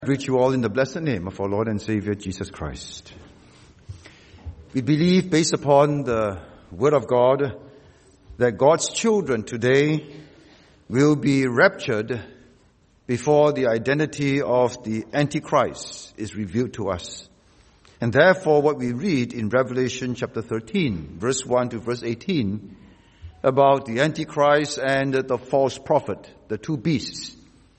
I greet you all in the blessed name of our Lord and Savior, Jesus Christ. We believe, based upon the Word of God, that God's children today will be raptured before the identity of the Antichrist is revealed to us. And therefore, what we read in Revelation chapter 13, verse 1 to verse 18, about the Antichrist and the false prophet, the two beasts,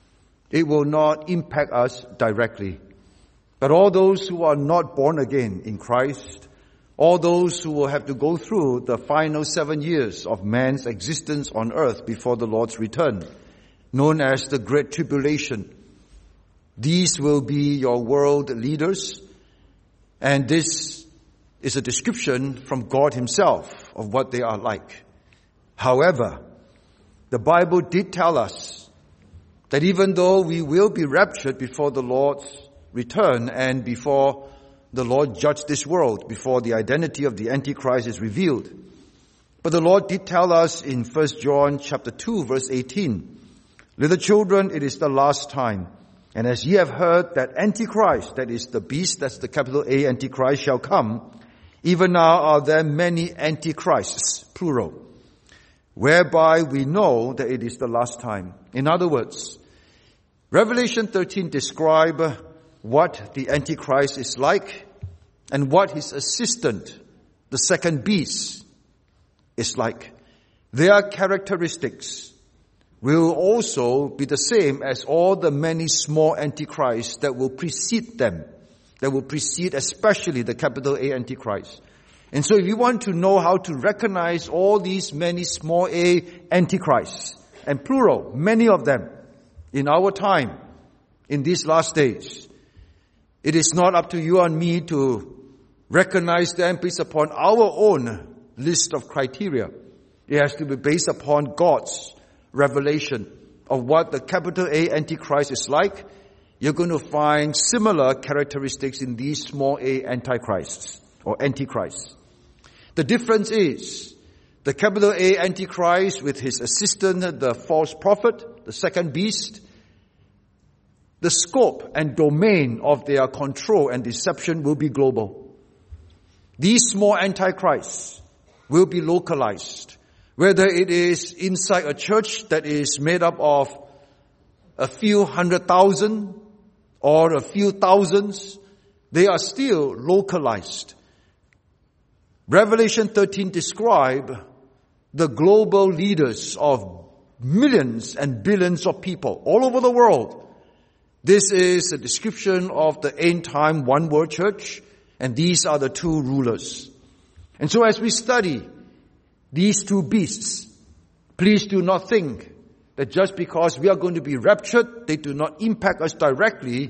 it will not impact us directly. But all those who are not born again in Christ, all those who will have to go through the final 7 years of man's existence on earth before the Lord's return, known as the Great Tribulation, these will be your world leaders. And this is a description from God Himself of what they are like. However, the Bible did tell us that even though we will be raptured before the Lord's return and before the Lord judge this world, before the identity of the Antichrist is revealed, but the Lord did tell us in 1 John chapter 2 verse 18, "Little children, it is the last time. And as ye have heard that Antichrist," that is the beast, that's the capital A, Antichrist, "shall come, even now are there many Antichrists," plural, "whereby we know that it is the last time." In other words, Revelation 13 describes what the Antichrist is like and what his assistant, the second beast, is like. Their characteristics will also be the same as all the many small Antichrists that will precede them, that will precede especially the capital A Antichrist. And so if you want to know how to recognize all these many small a Antichrists, and plural, many of them, in our time, in these last days, it is not up to you and me to recognize them based upon our own list of criteria. It has to be based upon God's revelation of what the capital A Antichrist is like. You're going to find similar characteristics in these small a Antichrists or Antichrists. The difference is the capital A Antichrist with his assistant, the false prophet, the second beast, the scope and domain of their control and deception will be global. These small Antichrists will be localized. Whether it is inside a church that is made up of a few 100,000 or a few thousands, they are still localized. Revelation 13 describes the global leaders of millions and billions of people all over the world. This is a description of the end time one world church, and these are the two rulers. And so as we study these two beasts, please do not think that just because we are going to be raptured, they do not impact us directly.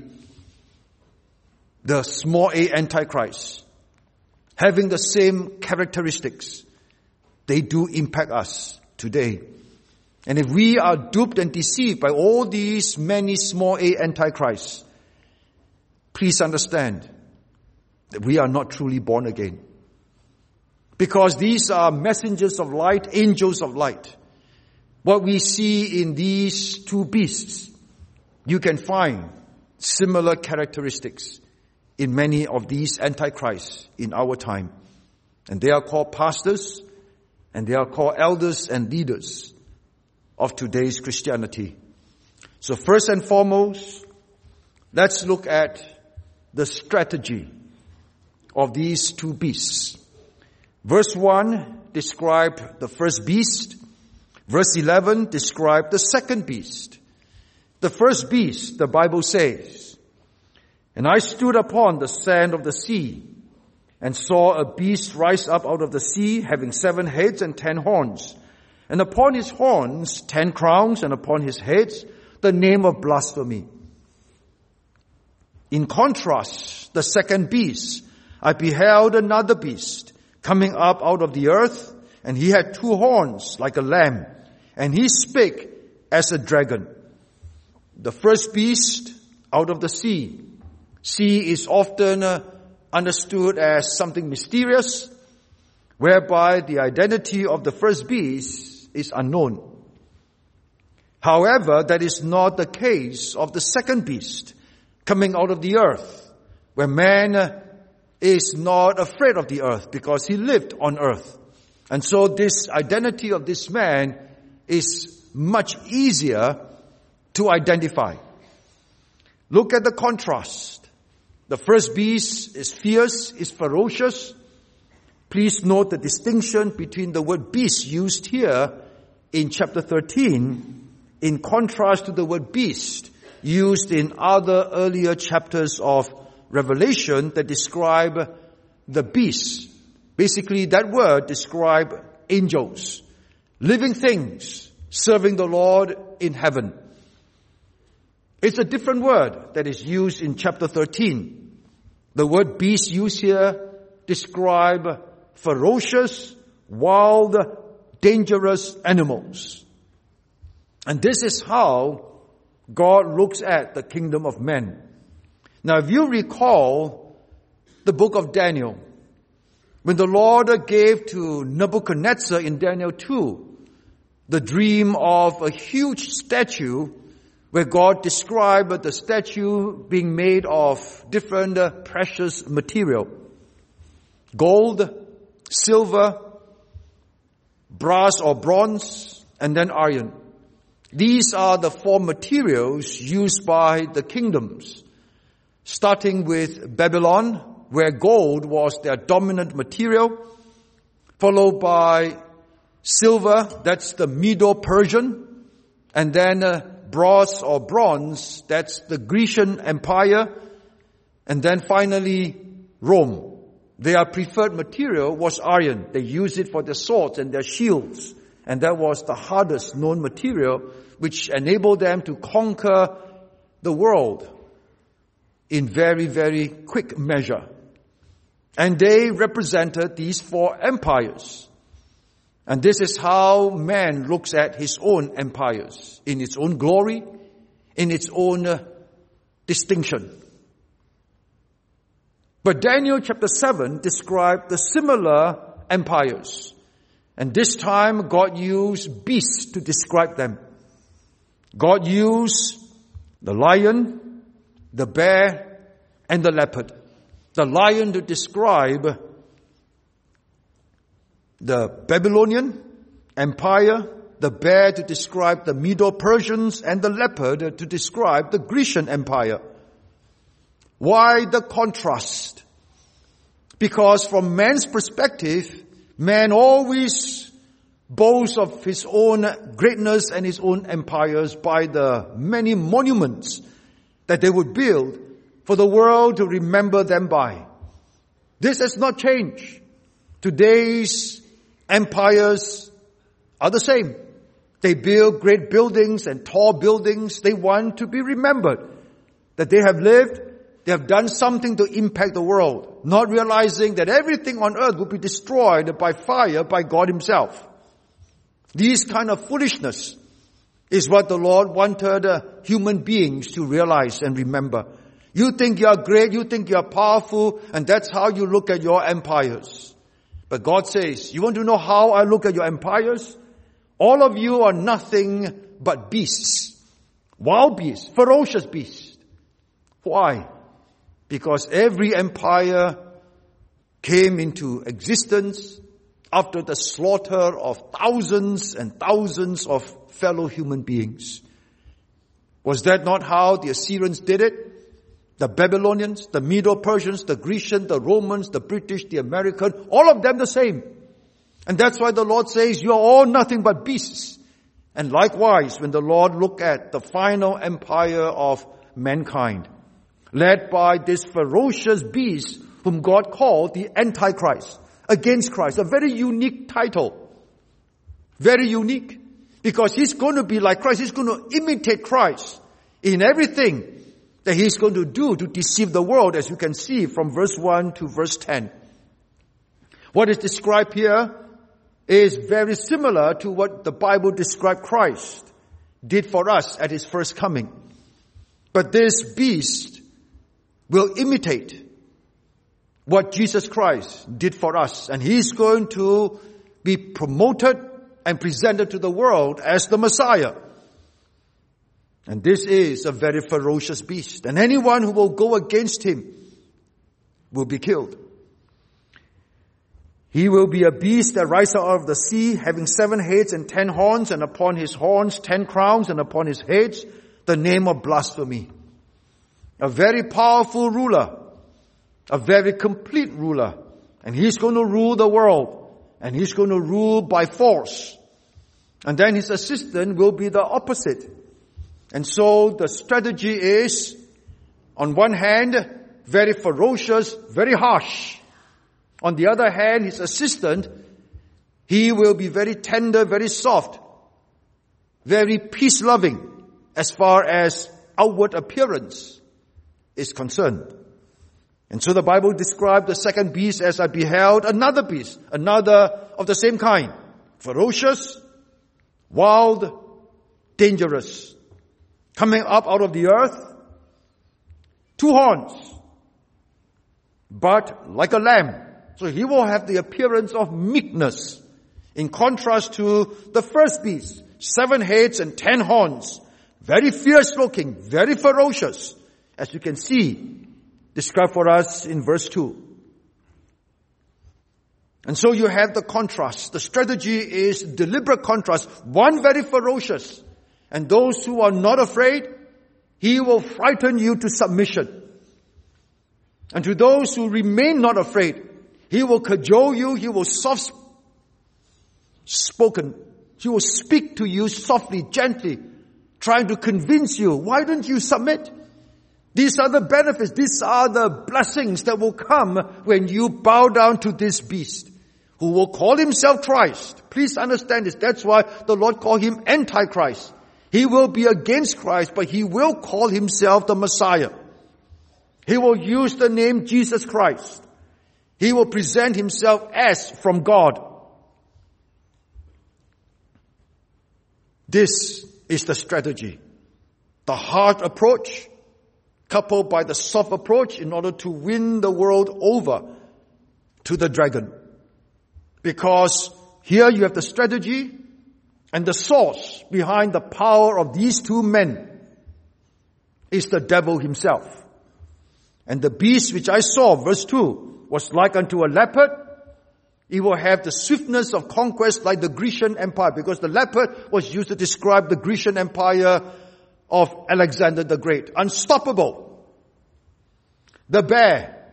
The small a Antichrist, having the same characteristics, they do impact us today. And if we are duped and deceived by all these many small a Antichrists, please understand that we are not truly born again. Because these are messengers of light, angels of light. What we see in these two beasts, you can find similar characteristics in many of these Antichrists in our time. And they are called pastors, and they are called elders and leaders of today's Christianity. So first and foremost, let's look at the strategy of these two beasts. Verse 1 describes the first beast. Verse 11 describes the second beast. The first beast, the Bible says, "And I stood upon the sand of the sea, and saw a beast rise up out of the sea, having 7 heads and 10 horns. And upon his horns 10 crowns, and upon his heads the name of blasphemy." In contrast, the second beast, "I beheld another beast coming up out of the earth, and he had 2 horns like a lamb, and he spake as a dragon." The first beast out of the sea. Sea is often understood as something mysterious, whereby the identity of the first beast is unknown. However, that is not the case of the second beast. coming out of the earth, where man is not afraid of the earth because he lived on earth. And so this identity of this man is much easier to identify. Look at the contrast. The first beast is fierce, is ferocious. Please note the distinction between the word beast used here in chapter 13 in contrast to the word beast used in other earlier chapters of Revelation that describe the beast. Basically, that word describes angels, living things, serving the Lord in heaven. It's a different word that is used in chapter 13. The word beast used here describe ferocious, wild, dangerous animals. And this is how God looks at the kingdom of men. Now, if you recall the book of Daniel, when the Lord gave to Nebuchadnezzar in Daniel 2 the dream of a huge statue where God described the statue being made of different precious material. Gold, silver, brass or bronze, and then iron. These are the four materials used by the kingdoms, starting with Babylon, where gold was their dominant material, followed by silver, that's the Medo-Persian, and then brass or bronze, that's the Grecian Empire, and then finally Rome. Their preferred material was iron. They used it for their swords and their shields, and that was the hardest known material, which enabled them to conquer the world in very, very quick measure. And they represented these four empires. And this is how man looks at his own empires, in its own glory, in its own distinction. But Daniel chapter 7 described the similar empires. And this time God used beasts to describe them. God used the lion, the bear, and the leopard. The lion to describe the Babylonian Empire, the bear to describe the Medo-Persians, and the leopard to describe the Grecian Empire. Why the contrast? Because from man's perspective, man always boasts of his own greatness and his own empires by the many monuments that they would build for the world to remember them by. This has not changed. Today's empires are the same. They build great buildings and tall buildings. They want to be remembered that they have lived, they have done something to impact the world, not realizing that everything on earth will be destroyed by fire by God himself. This kind of foolishness is what the Lord wanted human beings to realize and remember. You think you are great, you think you are powerful, and that's how you look at your empires. But God says, you want to know how I look at your empires? All of you are nothing but beasts. Wild beasts, ferocious beasts. Why? Because every empire came into existence after the slaughter of thousands and thousands of fellow human beings. Was that not how the Assyrians did it? The Babylonians, the Medo-Persians, the Grecian, the Romans, the British, the American, all of them the same. And that's why the Lord says, you are all nothing but beasts. And likewise, when the Lord looked at the final empire of mankind, led by this ferocious beast whom God called the Antichrist, against Christ, a very unique title. Very unique. Because he's going to be like Christ. He's going to imitate Christ in everything that he's going to do to deceive the world, as you can see from verse 1 to verse 10. What is described here is very similar to what the Bible described Christ did for us at his first coming. But this beast will imitate what Jesus Christ did for us. And he's going to be promoted and presented to the world as the Messiah. And this is a very ferocious beast. And anyone who will go against him will be killed. He will be a beast that rises out of the sea, having 7 heads and 10 horns, and upon his horns 10 crowns, and upon his heads the name of blasphemy. A very powerful ruler, a very complete ruler. And he's going to rule the world. And he's going to rule by force. And then his assistant will be the opposite. And so the strategy is, on one hand, very ferocious, very harsh. On the other hand, his assistant, he will be very tender, very soft, very peace-loving as far as outward appearance is concerned. And so the Bible described the second beast as I beheld another beast, another of the same kind, ferocious, wild, dangerous, coming up out of the earth, 2 horns, but like a lamb. So he will have the appearance of meekness, in contrast to the first beast, 7 heads and 10 horns, very fierce looking, very ferocious, as you can see described for us in verse 2. And so you have the contrast. The strategy is deliberate contrast. One very ferocious, and those who are not afraid, he will frighten you to submission. And to those who remain not afraid, he will cajole you, he will soft-spoken. He will speak to you softly, gently, trying to convince you, why don't you submit? These are the benefits, these are the blessings that will come when you bow down to this beast, who will call himself Christ. Please understand this. That's why the Lord called him Antichrist. He will be against Christ, but he will call himself the Messiah. He will use the name Jesus Christ. He will present himself as from God. This is the strategy. The hard approach, coupled by the soft approach, in order to win the world over to the dragon. Because here you have the strategy and the source behind the power of these 2 men is the devil himself. And the beast which I saw, verse 2, was like unto a leopard. He will have the swiftness of conquest like the Grecian Empire, because the leopard was used to describe the Grecian Empire of Alexander the Great. Unstoppable. The bear,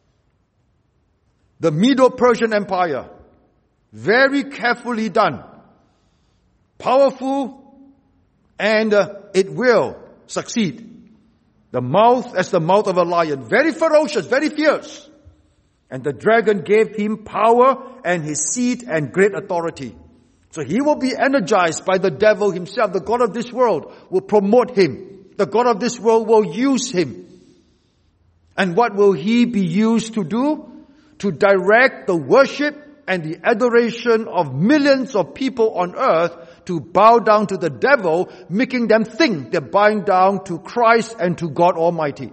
the Medo-Persian Empire, very carefully done, powerful, and it will succeed. The mouth as the mouth of a lion, very ferocious, very fierce. And the dragon gave him power and his seat and great authority. So he will be energized by the devil himself. The God of this world will promote him. The God of this world will use him. And what will he be used to do? To direct the worship and the adoration of millions of people on earth to bow down to the devil, making them think they're bowing down to Christ and to God Almighty.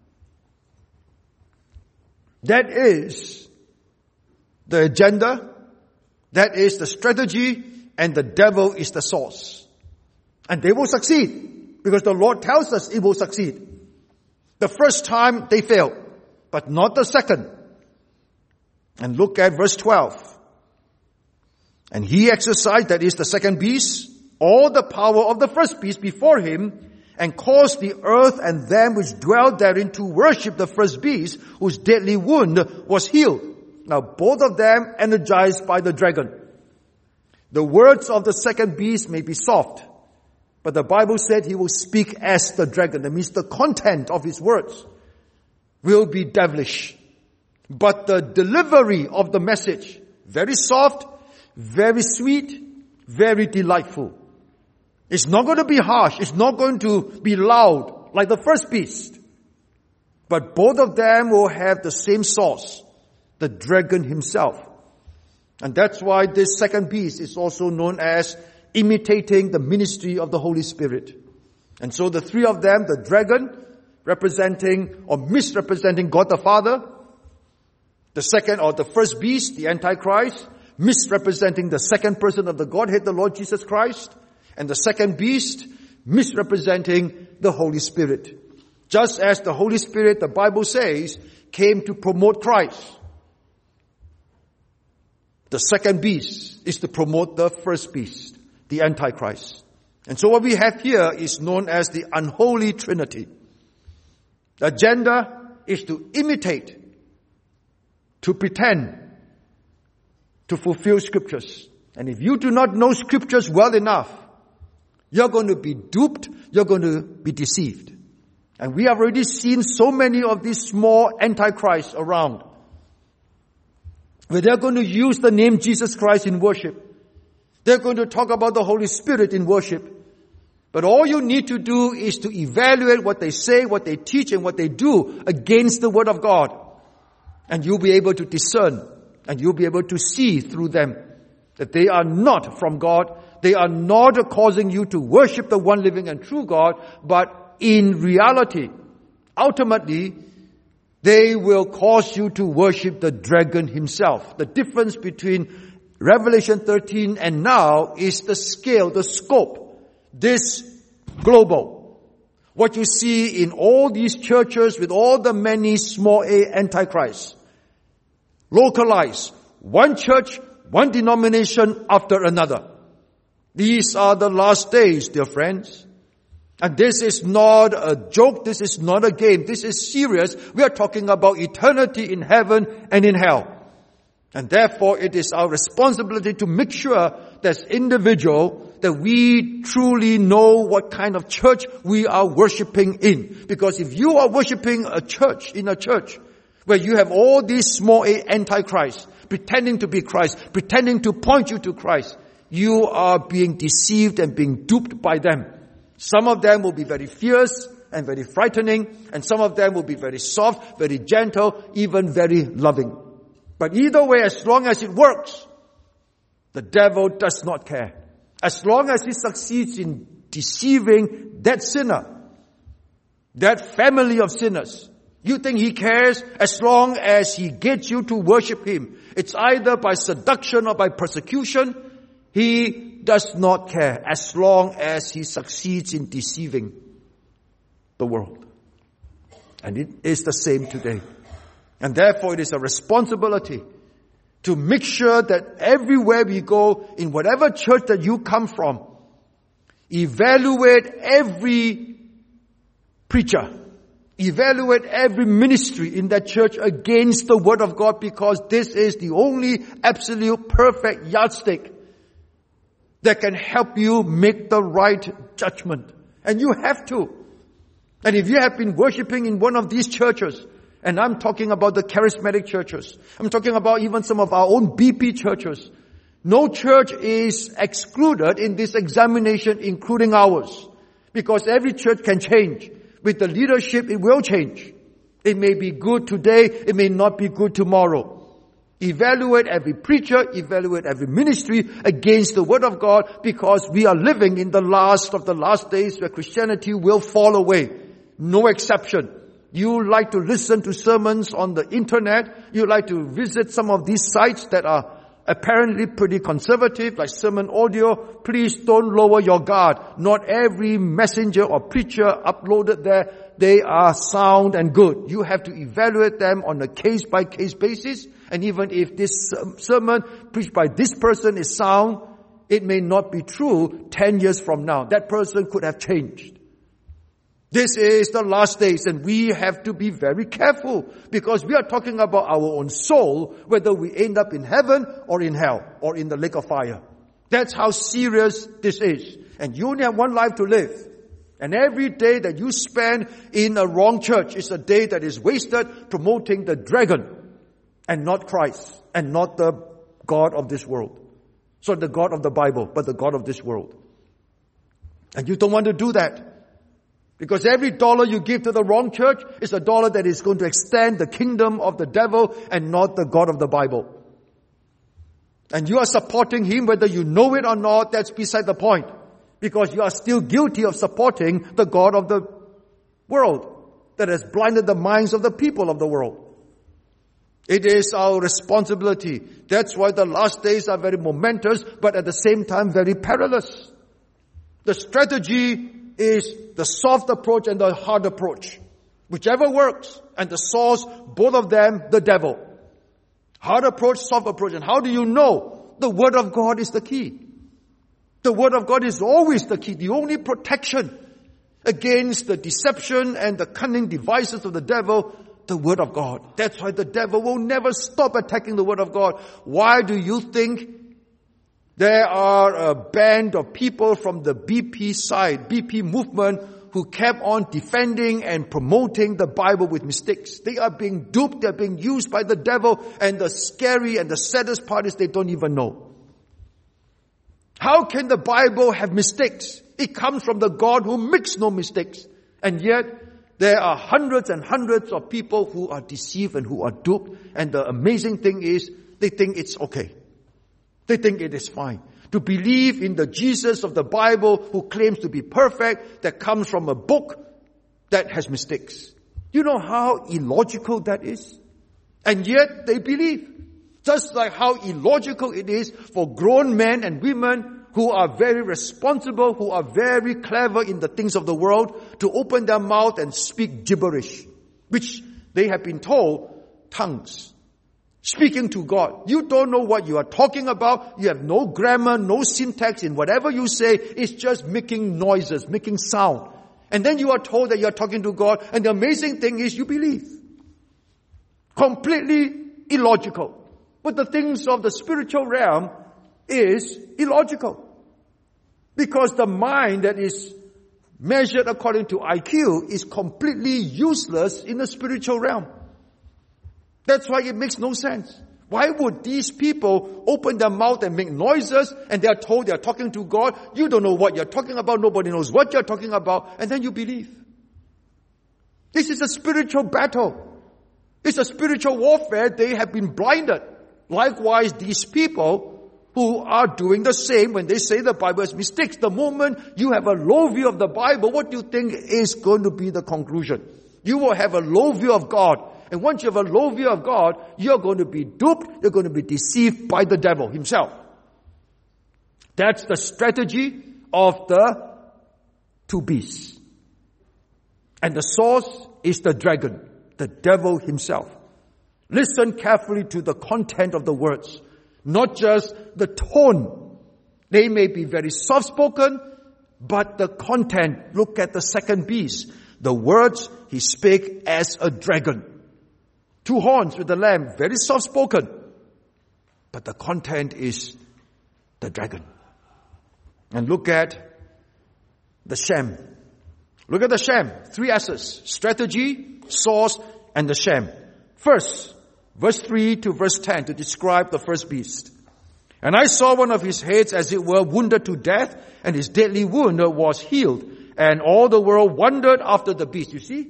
That is the agenda, that is the strategy, and the devil is the source. And they will succeed, because the Lord tells us it will succeed. The first time they failed, but not the second. And look at verse 12. And he exercised, that is the second beast, all the power of the first beast before him, and caused the earth and them which dwell therein to worship the first beast, whose deadly wound was healed. Now both of them energized by the dragon. The words of the second beast may be soft, but the Bible said he will speak as the dragon. That means the content of his words will be devilish. But the delivery of the message, very soft, very sweet, very delightful. It's not going to be harsh. It's not going to be loud like the first beast. But both of them will have the same source, the dragon himself. And that's why this second beast is also known as imitating the ministry of the Holy Spirit. And so the 3 of them, the dragon representing or misrepresenting God the Father, the second or the first beast, the Antichrist, misrepresenting the second person of the Godhead, the Lord Jesus Christ, and the second beast misrepresenting the Holy Spirit. Just as the Holy Spirit, the Bible says, came to promote Christ. The second beast is to promote the first beast, the Antichrist. And so what we have here is known as the unholy trinity. The agenda is to imitate, to pretend, to fulfill scriptures. And if you do not know scriptures well enough, you're going to be duped, you're going to be deceived. And we have already seen so many of these small antichrists around, where they're going to use the name Jesus Christ in worship. They're going to talk about the Holy Spirit in worship. But all you need to do is to evaluate what they say, what they teach, and what they do against the Word of God. And you'll be able to discern, and you'll be able to see through them that they are not from God. They are not causing you to worship the one living and true God, but in reality, ultimately, they will cause you to worship the dragon himself. The difference between Revelation 13 and now is the scale, the scope. This global. What you see in all these churches with all the many small a antichrists. Localized. One church, one denomination after another. These are the last days, dear friends. And this is not a joke. This is not a game. This is serious. We are talking about eternity in heaven and in hell. And therefore, it is our responsibility to make sure as individual that we truly know what kind of church we are worshiping in. Because if you are worshiping a church, in a church, where you have all these small a antichrists, pretending to be Christ, pretending to point you to Christ, you are being deceived and being duped by them. Some of them will be very fierce and very frightening, and some of them will be very soft, very gentle, even very loving. But either way, as long as it works, the devil does not care. As long as he succeeds in deceiving that sinner, that family of sinners, you think he cares? As long as he gets you to worship him, it's either by seduction or by persecution, he does not care as long as he succeeds in deceiving the world. And it is the same today. And therefore it is a responsibility to make sure that everywhere we go, in whatever church that you come from, evaluate every preacher, evaluate every ministry in that church against the Word of God, because this is the only absolute perfect yardstick that can help you make the right judgment. And you have to. And if you have been worshiping in one of these churches, and I'm talking about the charismatic churches, I'm talking about even some of our own BP churches, no church is excluded in this examination, including ours. Because every church can change. With the leadership, it will change. It may be good today, it may not be good tomorrow. Evaluate every preacher, evaluate every ministry against the Word of God, because we are living in the last of the last days where Christianity will fall away. No exception. You like to listen to sermons on the internet. You like to visit some of these sites that are apparently pretty conservative, like Sermon Audio. Please don't lower your guard. Not every messenger or preacher uploaded there, they are sound and good. You have to evaluate them on a case-by-case basis. And even if this sermon preached by this person is sound, it may not be true 10 years from now. That person could have changed. This is the last days, and we have to be very careful, because we are talking about our own soul, whether we end up in heaven or in hell or in the lake of fire. That's how serious this is. And you only have one life to live. And every day that you spend in a wrong church is a day that is wasted promoting the dragon and not Christ and not the God of this world. So the God of the Bible, but the God of this world. And you don't want to do that. Because every dollar you give to the wrong church is a dollar that is going to extend the kingdom of the devil and not the God of the Bible. And you are supporting him whether you know it or not, that's beside the point. Because you are still guilty of supporting the God of the world that has blinded the minds of the people of the world. It is our responsibility. That's why the last days are very momentous, but at the same time very perilous. The strategy is the soft approach and the hard approach. Whichever works. And the source, both of them, the devil. Hard approach, soft approach. And how do you know? The Word of God is the key. The Word of God is always the key. The only protection against the deception and the cunning devices of the devil, the Word of God. That's why the devil will never stop attacking the Word of God. Why do you think there are a band of people from the BP side, BP movement, who kept on defending and promoting the Bible with mistakes? They are being duped, they're being used by the devil, and the scary and the saddest part is they don't even know. How can the Bible have mistakes? It comes from the God who makes no mistakes. And yet, there are hundreds and hundreds of people who are deceived and who are duped. And the amazing thing is, they think it's okay. They think it is fine. To believe in the Jesus of the Bible who claims to be perfect, that comes from a book that has mistakes. You know how illogical that is? And yet they believe. Just like how illogical it is for grown men and women who are very responsible, who are very clever in the things of the world, to open their mouth and speak gibberish, which they have been told tongues. Speaking to God. You don't know what you are talking about. You have no grammar, no syntax in whatever you say. It's just making noises, making sound. And then you are told that you are talking to God. And the amazing thing is you believe. Completely illogical. But the things of the spiritual realm is illogical. Because the mind that is measured according to IQ is completely useless in the spiritual realm. That's why it makes no sense. Why would these people open their mouth and make noises and they are told they are talking to God? You don't know what you're talking about. Nobody knows what you're talking about. And then you believe. This is a spiritual battle. It's a spiritual warfare. They have been blinded. Likewise, these people who are doing the same when they say the Bible has mistakes. The moment you have a low view of the Bible, what do you think is going to be the conclusion? You will have a low view of God. And once you have a low view of God, you're going to be duped, you're going to be deceived by the devil himself. That's the strategy of the two beasts. And the source is the dragon, the devil himself. Listen carefully to the content of the words, not just the tone. They may be very soft-spoken, but the content, look at the second beast. The words he spake as a dragon. 2 horns with the lamb, very soft-spoken. But the content is the dragon. And look at the sham. Look at the sham. 3 S's. Strategy, source, and the sham. First, verse 3 to verse 10 to describe the first beast. And I saw one of his heads as it were wounded to death, and his deadly wound was healed. And all the world wondered after the beast. You see?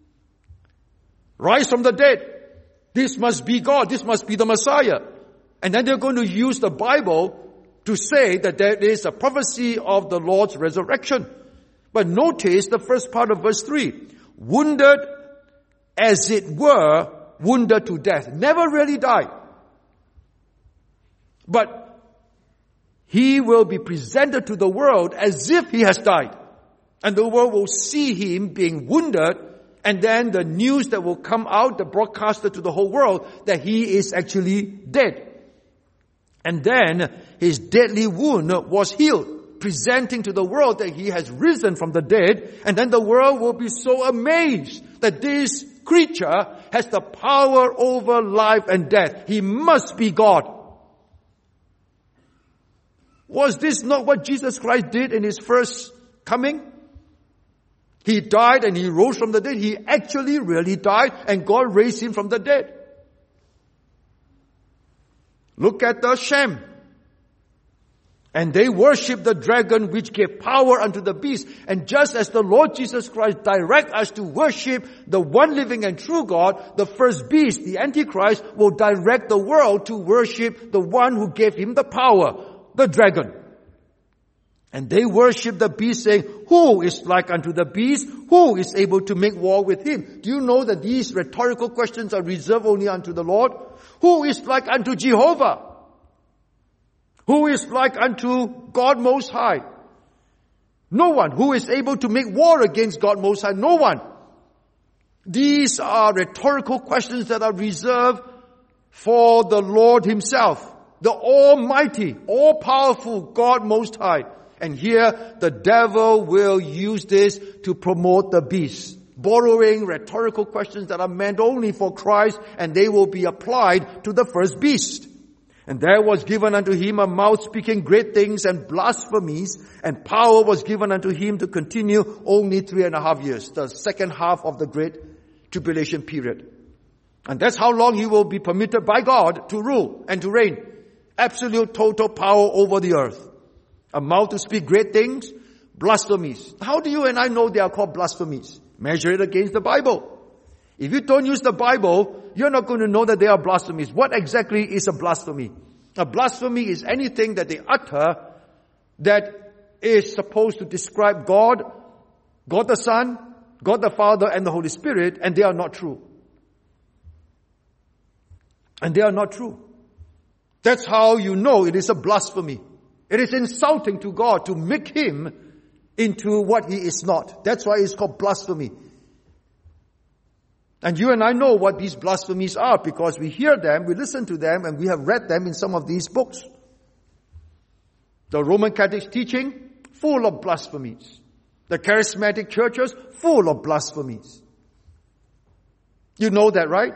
Rise from the dead. This must be God. This must be the Messiah. And then they're going to use the Bible to say that there is a prophecy of the Lord's resurrection. But notice the first part of verse 3. Wounded as it were, wounded to death. Never really died. But he will be presented to the world as if he has died. And the world will see him being wounded. And then the news that will come out, the broadcaster to the whole world, that he is actually dead. And then his deadly wound was healed, presenting to the world that he has risen from the dead. And then the world will be so amazed that this creature has the power over life and death. He must be God. Was this not what Jesus Christ did in his first coming? He died and he rose from the dead. He actually really died and God raised him from the dead. Look at the sham. And they worship the dragon which gave power unto the beast. And just as the Lord Jesus Christ directs us to worship the one living and true God, the first beast, the Antichrist, will direct the world to worship the one who gave him the power, the dragon. And they worship the beast, saying, who is like unto the beast? Who is able to make war with him? Do you know that these rhetorical questions are reserved only unto the Lord? Who is like unto Jehovah? Who is like unto God Most High? No one. Who is able to make war against God Most High? No one. These are rhetorical questions that are reserved for the Lord Himself, the Almighty, all-powerful God Most High. And here, the devil will use this to promote the beast, borrowing rhetorical questions that are meant only for Christ, and they will be applied to the first beast. And there was given unto him a mouth speaking great things and blasphemies, and power was given unto him to continue only 3.5 years, the second half of the great tribulation period. And that's how long he will be permitted by God to rule and to reign. Absolute total power over the earth. A mouth to speak great things, blasphemies. How do you and I know they are called blasphemies? Measure it against the Bible. If you don't use the Bible, you're not going to know that they are blasphemies. What exactly is a blasphemy? A blasphemy is anything that they utter that is supposed to describe God, God the Son, God the Father, and the Holy Spirit, and they are not true. And they are not true. That's how you know it is a blasphemy. It is insulting to God to make Him into what He is not. That's why it's called blasphemy. And you and I know what these blasphemies are because we hear them, we listen to them, and we have read them in some of these books. The Roman Catholic teaching, full of blasphemies. The charismatic churches, full of blasphemies. You know that, right?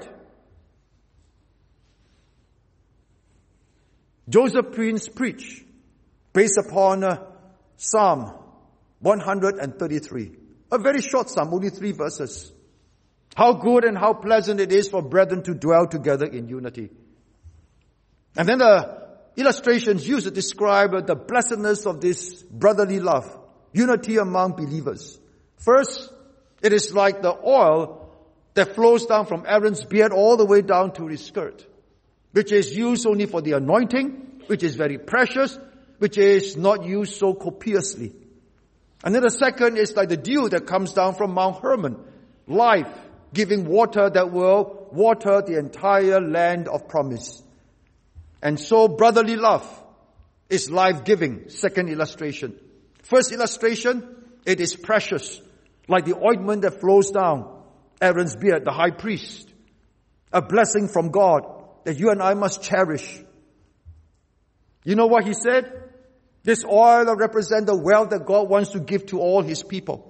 Joseph Prince preached based upon Psalm 133. A very short psalm, only 3 verses. How good and how pleasant it is for brethren to dwell together in unity. And then the illustrations used to describe the blessedness of this brotherly love, unity among believers. First, it is like the oil that flows down from Aaron's beard all the way down to his skirt, which is used only for the anointing, which is very precious, which is not used so copiously. And then the second is like the dew that comes down from Mount Hermon, life, giving water that will water the entire land of promise. And so brotherly love is life-giving. Second illustration. First illustration, it is precious, like the ointment that flows down Aaron's beard, the high priest. A blessing from God that you and I must cherish. You know what he said? This oil represents the wealth that God wants to give to all His people.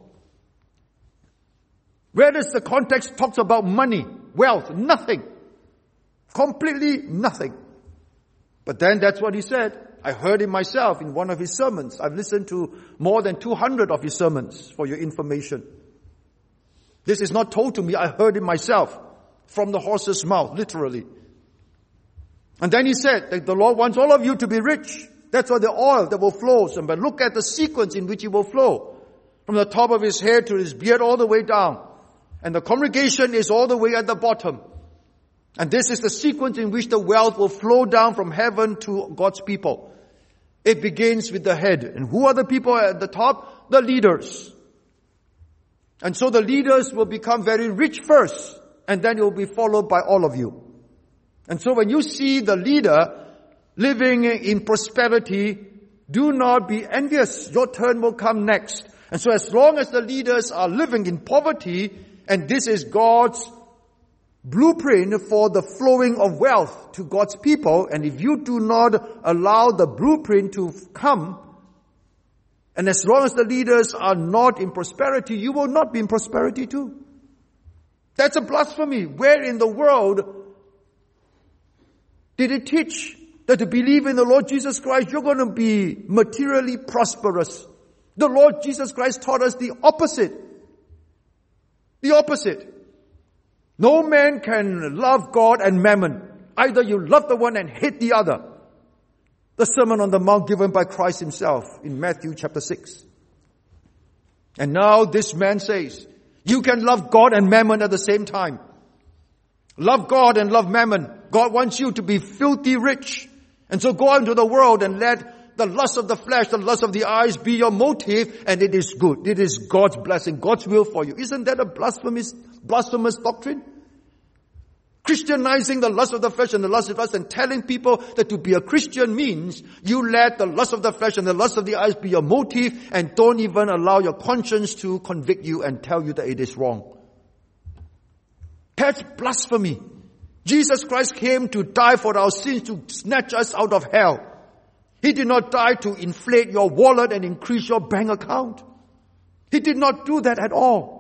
Where does the context talks about money, wealth? Nothing. Completely nothing. But then that's what he said. I heard it myself in one of his sermons. I've listened to more than 200 of his sermons for your information. This is not told to me. I heard it myself from the horse's mouth, literally. And then he said that the Lord wants all of you to be rich. That's why the oil that will flow. But look at the sequence in which it will flow. From the top of his head to his beard all the way down. And the congregation is all the way at the bottom. And this is the sequence in which the wealth will flow down from heaven to God's people. It begins with the head. And who are the people at the top? The leaders. And so the leaders will become very rich first. And then it will be followed by all of you. And so when you see the leader living in prosperity, do not be envious. Your turn will come next. And so as long as the leaders are living in poverty, and this is God's blueprint for the flowing of wealth to God's people, and if you do not allow the blueprint to come, and as long as the leaders are not in prosperity, you will not be in prosperity too. That's a blasphemy. Where in the world did it teach that to believe in the Lord Jesus Christ, you're going to be materially prosperous? The Lord Jesus Christ taught us the opposite. The opposite. No man can love God and mammon. Either you love the one and hate the other. The Sermon on the Mount given by Christ Himself in Matthew chapter 6. And now this man says, you can love God and mammon at the same time. Love God and love mammon. God wants you to be filthy rich. And so go out into the world and let the lust of the flesh, the lust of the eyes be your motive, and it is good. It is God's blessing, God's will for you. Isn't that a blasphemous doctrine? Christianizing the lust of the flesh and the lust of the eyes, and telling people that to be a Christian means you let the lust of the flesh and the lust of the eyes be your motive, and don't even allow your conscience to convict you and tell you that it is wrong. That's blasphemy. Jesus Christ came to die for our sins, to snatch us out of hell. He did not die to inflate your wallet and increase your bank account. He did not do that at all.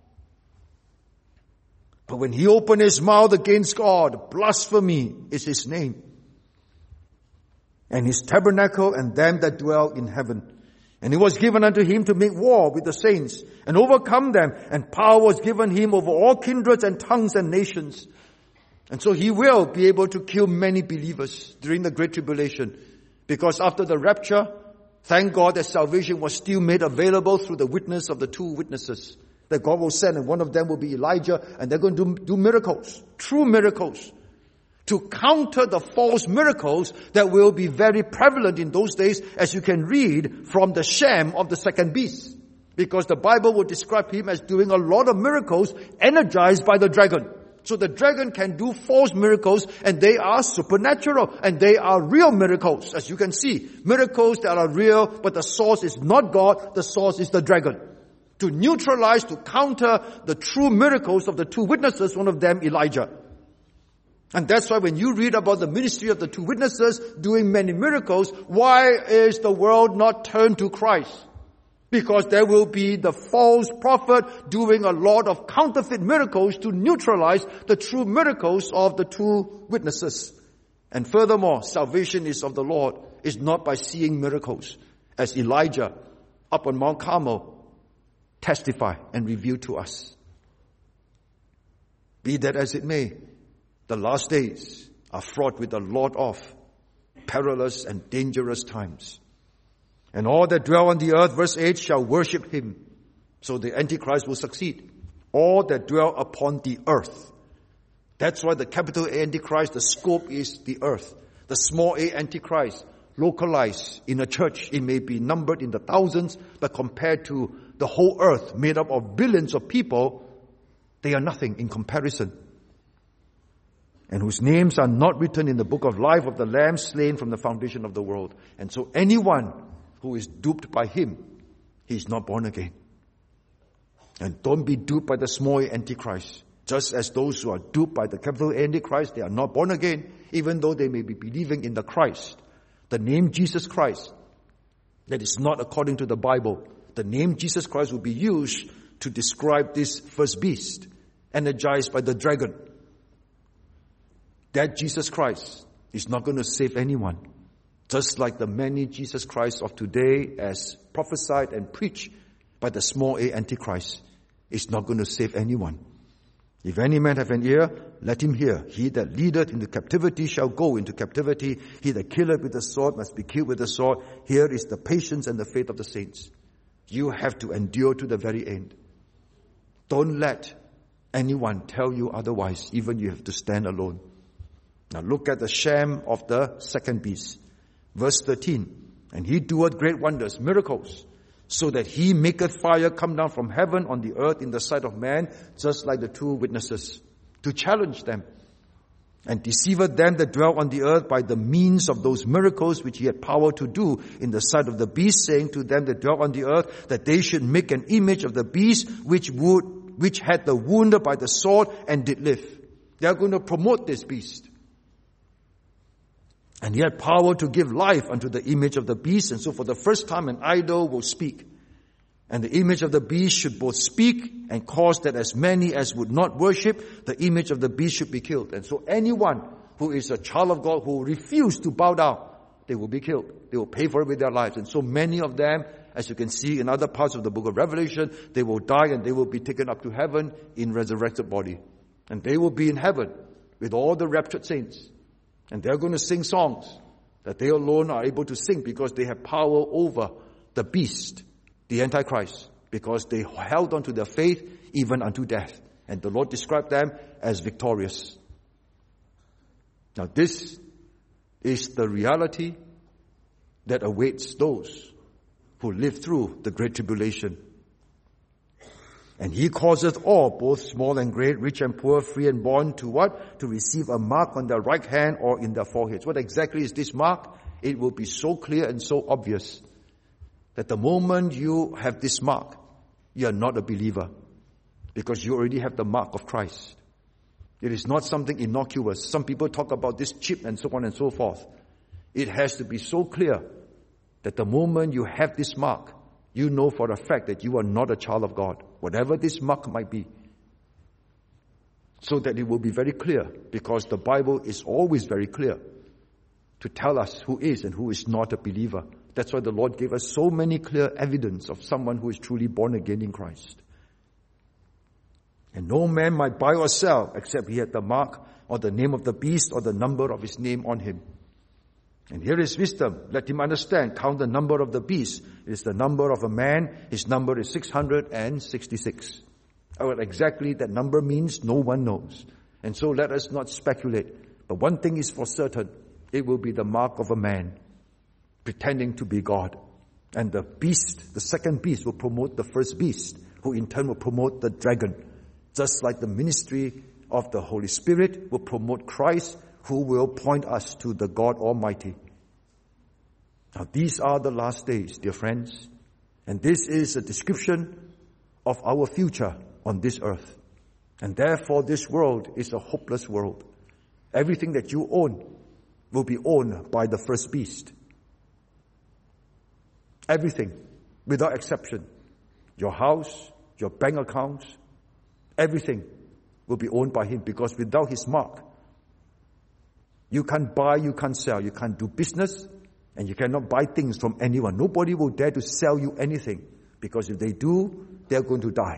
But when he opened his mouth against God, blasphemy is his name. And his tabernacle and them that dwell in heaven. And it was given unto him to make war with the saints and overcome them. And power was given him over all kindreds and tongues and nations. And so he will be able to kill many believers during the Great Tribulation. Because after the rapture, thank God that salvation was still made available through the witness of the two witnesses that God will send, and one of them will be Elijah, and they're going to do miracles, true miracles, to counter the false miracles that will be very prevalent in those days, as you can read from the sham of the second beast. Because the Bible will describe him as doing a lot of miracles energized by the dragon. So the dragon can do false miracles, and they are supernatural, and they are real miracles, as you can see. Miracles that are real, but the source is not God, the source is the dragon. To neutralize, to counter the true miracles of the two witnesses, one of them Elijah. And that's why when you read about the ministry of the two witnesses doing many miracles, why is the world not turned to Christ? Because there will be the false prophet doing a lot of counterfeit miracles to neutralize the true miracles of the two witnesses. And furthermore, salvation is of the Lord, is not by seeing miracles, as Elijah up on Mount Carmel testify and reveal to us. Be that as it may, the last days are fraught with a lot of perilous and dangerous times. And all that dwell on the earth, verse 8, shall worship him. So the Antichrist will succeed. All that dwell upon the earth. That's why the capital A Antichrist, the scope is the earth. The small a Antichrist, localized in a church, it may be numbered in the thousands, but compared to the whole earth made up of billions of people, they are nothing in comparison. And whose names are not written in the book of life of the Lamb slain from the foundation of the world. And so anyone who is duped by him, he is not born again. And don't be duped by the small Antichrist. Just as those who are duped by the capital Antichrist, they are not born again, even though they may be believing in the Christ. The name Jesus Christ, that is not according to the Bible. The name Jesus Christ will be used to describe this first beast, energized by the dragon. That Jesus Christ is not going to save anyone. Just like the many Jesus Christs of today, as prophesied and preached by the small a Antichrist, is not going to save anyone. If any man have an ear, let him hear. He that leadeth into captivity shall go into captivity. He that killeth with the sword must be killed with the sword. Here is the patience and the faith of the saints. You have to endure to the very end. Don't let anyone tell you otherwise, even you have to stand alone. Now look at the sham of the second beast. Verse 13, and he doeth great wonders, miracles, so that he maketh fire come down from heaven on the earth in the sight of man, just like the two witnesses, to challenge them, and deceiveth them that dwell on the earth by the means of those miracles which he had power to do in the sight of the beast, saying to them that dwell on the earth, that they should make an image of the beast which had the wound by the sword and did live. They are going to promote this beast. And he had power to give life unto the image of the beast. And so for the first time an idol will speak. And the image of the beast should both speak and cause that as many as would not worship the image of the beast should be killed. And so anyone who is a child of God who refuse to bow down, they will be killed. They will pay for it with their lives. And so many of them, as you can see in other parts of the book of Revelation, they will die and they will be taken up to heaven in resurrected body. And they will be in heaven with all the raptured saints. And they're going to sing songs that they alone are able to sing because they have power over the beast, the Antichrist, because they held on to their faith even unto death. And the Lord described them as victorious. Now this is the reality that awaits those who live through the Great Tribulation. And he causeth all, both small and great, rich and poor, free and bond, to what? To receive a mark on their right hand or in their foreheads. What exactly is this mark? It will be so clear and so obvious that the moment you have this mark, you are not a believer, because you already have the mark of Christ. It is not something innocuous. Some people talk about this chip and so on and so forth. It has to be so clear that the moment you have this mark, you know for a fact that you are not a child of God, whatever this mark might be. So that it will be very clear, because the Bible is always very clear to tell us who is and who is not a believer. That's why the Lord gave us so many clear evidence of someone who is truly born again in Christ. And no man might buy or sell except he had the mark or the name of the beast or the number of his name on him. And here is wisdom. Let him understand. Count the number of the beast. It is the number of a man. His number is 666. What exactly that number means, no one knows. And so let us not speculate. But one thing is for certain. It will be the mark of a man pretending to be God. And the beast, the second beast, will promote the first beast, who in turn will promote the dragon. Just like the ministry of the Holy Spirit will promote Christ, who will point us to the God Almighty. Now these are the last days, dear friends. And this is a description of our future on this earth. And therefore this world is a hopeless world. Everything that you own will be owned by the first beast. Everything, without exception. Your house, your bank accounts, everything will be owned by him, because without his mark, you can't buy, you can't sell, you can't do business, and you cannot buy things from anyone. Nobody will dare to sell you anything, because if they do, they're going to die.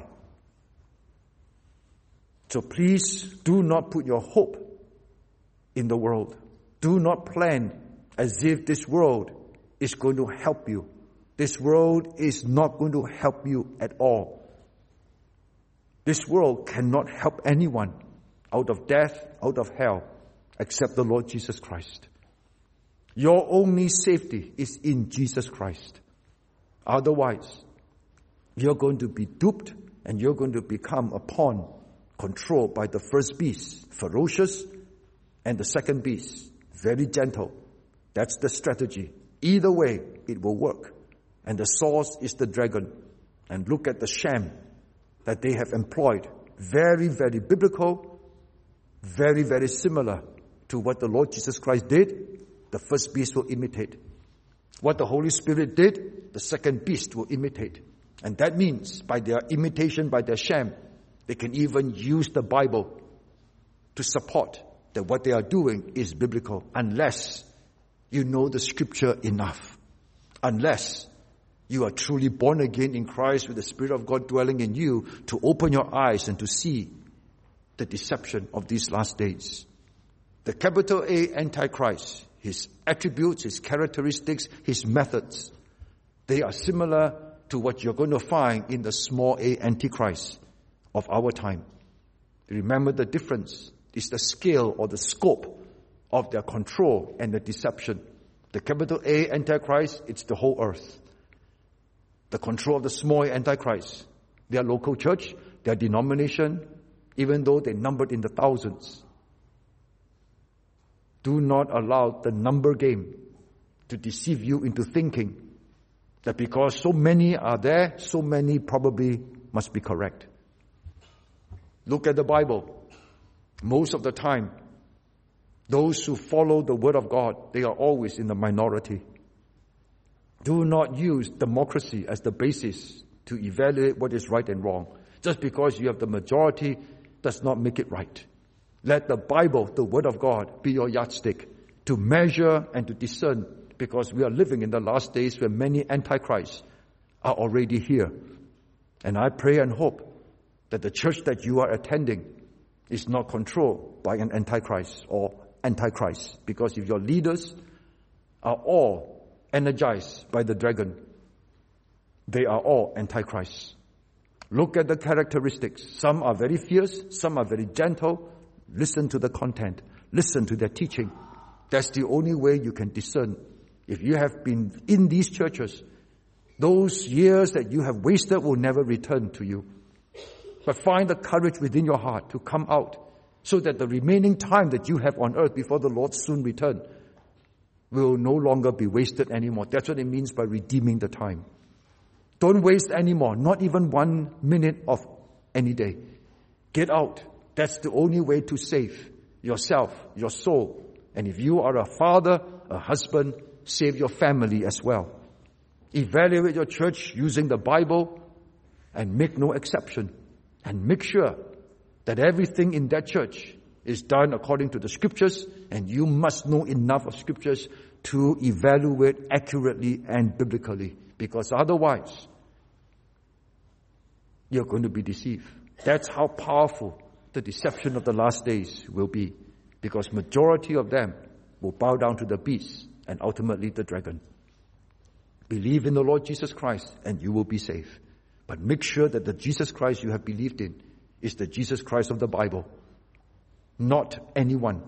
So please do not put your hope in the world. Do not plan as if this world is going to help you. This world is not going to help you at all. This world cannot help anyone out of death, out of hell, except the Lord Jesus Christ. Your only safety is in Jesus Christ. Otherwise, you're going to be duped and you're going to become a pawn controlled by the first beast, ferocious, and the second beast, very gentle. That's the strategy. Either way, it will work. And the source is the dragon. And look at the sham that they have employed. Very, very biblical, very, very similar to what the Lord Jesus Christ did. The first beast will imitate. What the Holy Spirit did, the second beast will imitate. And that means by their imitation, by their sham, they can even use the Bible to support that what they are doing is biblical, unless you know the scripture enough. Unless you are truly born again in Christ with the Spirit of God dwelling in you to open your eyes and to see the deception of these last days. The capital A Antichrist, his attributes, his characteristics, his methods, they are similar to what you're going to find in the small a Antichrist of our time. Remember, the difference is the scale or the scope of their control and the deception. The capital A Antichrist, it's the whole earth. The control of the small a Antichrist, their local church, their denomination, even though they numbered in the thousands. Do not allow the number game to deceive you into thinking that because so many are there, so many probably must be correct. Look at the Bible. Most of the time, those who follow the Word of God, they are always in the minority. Do not use democracy as the basis to evaluate what is right and wrong. Just because you have the majority does not make it right. Let the Bible, the Word of God, be your yardstick to measure and to discern, because we are living in the last days where many antichrists are already here. And I pray and hope that the church that you are attending is not controlled by an antichrist or antichrist, because if your leaders are all energized by the dragon, they are all antichrists. Look at the characteristics. Some are very fierce, some are very gentle. Listen to the content. Listen to their teaching. That's the only way you can discern. If you have been in these churches, those years that you have wasted will never return to you. But find the courage within your heart to come out so that the remaining time that you have on earth before the Lord soon return will no longer be wasted anymore. That's what it means by redeeming the time. Don't waste anymore, not even 1 minute of any day. Get out. That's the only way to save yourself, your soul. And if you are a father, a husband, save your family as well. Evaluate your church using the Bible and make no exception. And make sure that everything in that church is done according to the Scriptures, and you must know enough of Scriptures to evaluate accurately and biblically, because otherwise you're going to be deceived. That's how powerful the deception of the last days will be, because majority of them will bow down to the beast and ultimately the dragon. Believe in the Lord Jesus Christ and you will be saved. But make sure that the Jesus Christ you have believed in is the Jesus Christ of the Bible, not anyone.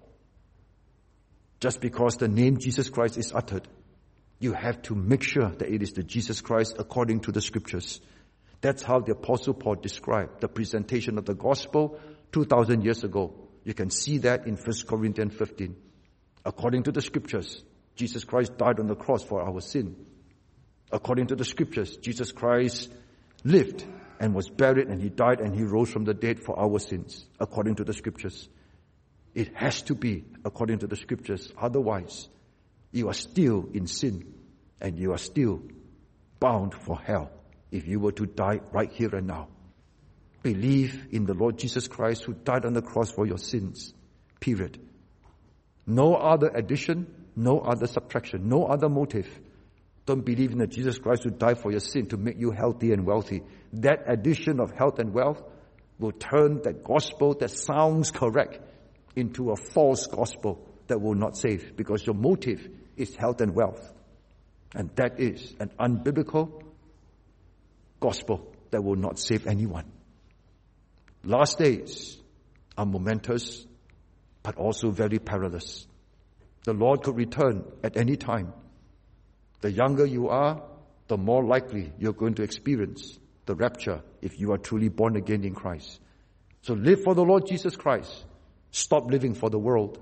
Just because the name Jesus Christ is uttered, you have to make sure that it is the Jesus Christ according to the Scriptures. That's how the Apostle Paul described the presentation of the gospel 2,000 years ago. You can see that in 1 Corinthians 15. According to the Scriptures, Jesus Christ died on the cross for our sin. According to the Scriptures, Jesus Christ lived and was buried, and he died and he rose from the dead for our sins, according to the Scriptures. It has to be according to the Scriptures. Otherwise, you are still in sin and you are still bound for hell if you were to die right here and now. Believe in the Lord Jesus Christ who died on the cross for your sins. Period. No other addition, no other subtraction, no other motive. Don't believe in the Jesus Christ who died for your sin to make you healthy and wealthy. That addition of health and wealth will turn that gospel that sounds correct into a false gospel that will not save, because your motive is health and wealth. And that is an unbiblical gospel that will not save anyone. Last days are momentous, but also very perilous. The Lord could return at any time. The younger you are, the more likely you're going to experience the rapture if you are truly born again in Christ. So live for the Lord Jesus Christ. Stop living for the world.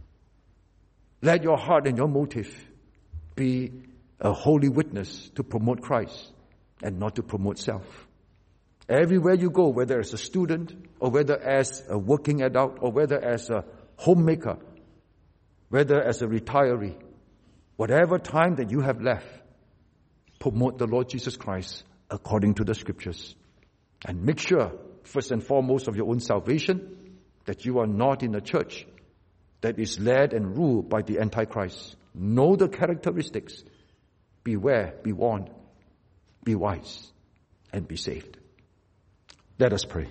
Let your heart and your motive be a holy witness to promote Christ and not to promote self. Everywhere you go, whether as a student or whether as a working adult or whether as a homemaker, whether as a retiree, whatever time that you have left, promote the Lord Jesus Christ according to the Scriptures. And make sure, first and foremost, of your own salvation, that you are not in a church that is led and ruled by the Antichrist. Know the characteristics. Beware, be warned, be wise, and be saved. Let us pray.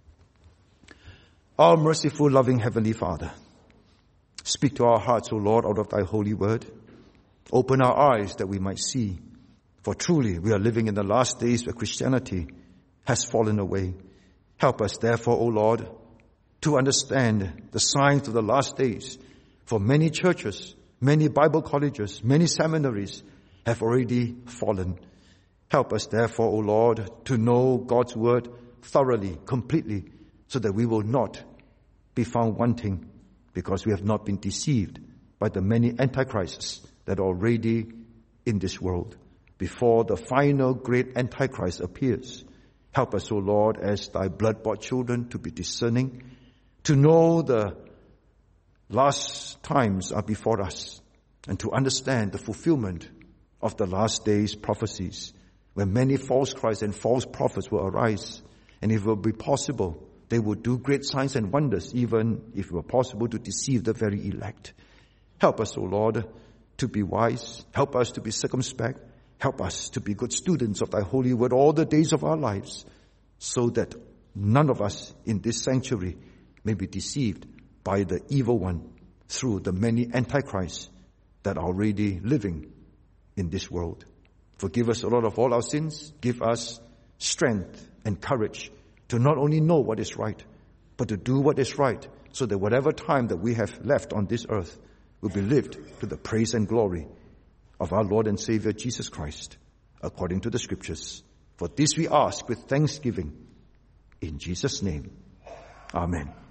Our merciful, loving Heavenly Father, speak to our hearts, O Lord, out of thy holy word. Open our eyes that we might see. For truly we are living in the last days where Christianity has fallen away. Help us therefore, O Lord, to understand the signs of the last days. For many churches, many Bible colleges, many seminaries have already fallen. Help us therefore, O Lord, to know God's word thoroughly, completely, so that we will not be found wanting, because we have not been deceived by the many antichrists that are already in this world. Before the final great Antichrist appears, help us, O Lord, as thy blood-bought children, to be discerning, to know the last times are before us, and to understand the fulfillment of the last days prophecies, where many false Christs and false prophets will arise. And if it will be possible, they will do great signs and wonders, even if it were possible to deceive the very elect. Help us, O Lord, to be wise. Help us to be circumspect. Help us to be good students of thy holy word all the days of our lives, so that none of us in this sanctuary may be deceived by the evil one through the many antichrists that are already living in this world. Forgive us, O Lord, of all our sins. Give us strength and courage to not only know what is right, but to do what is right, so that whatever time that we have left on this earth will be lived to the praise and glory of our Lord and Savior Jesus Christ, according to the Scriptures. For this we ask with thanksgiving In Jesus' name, amen.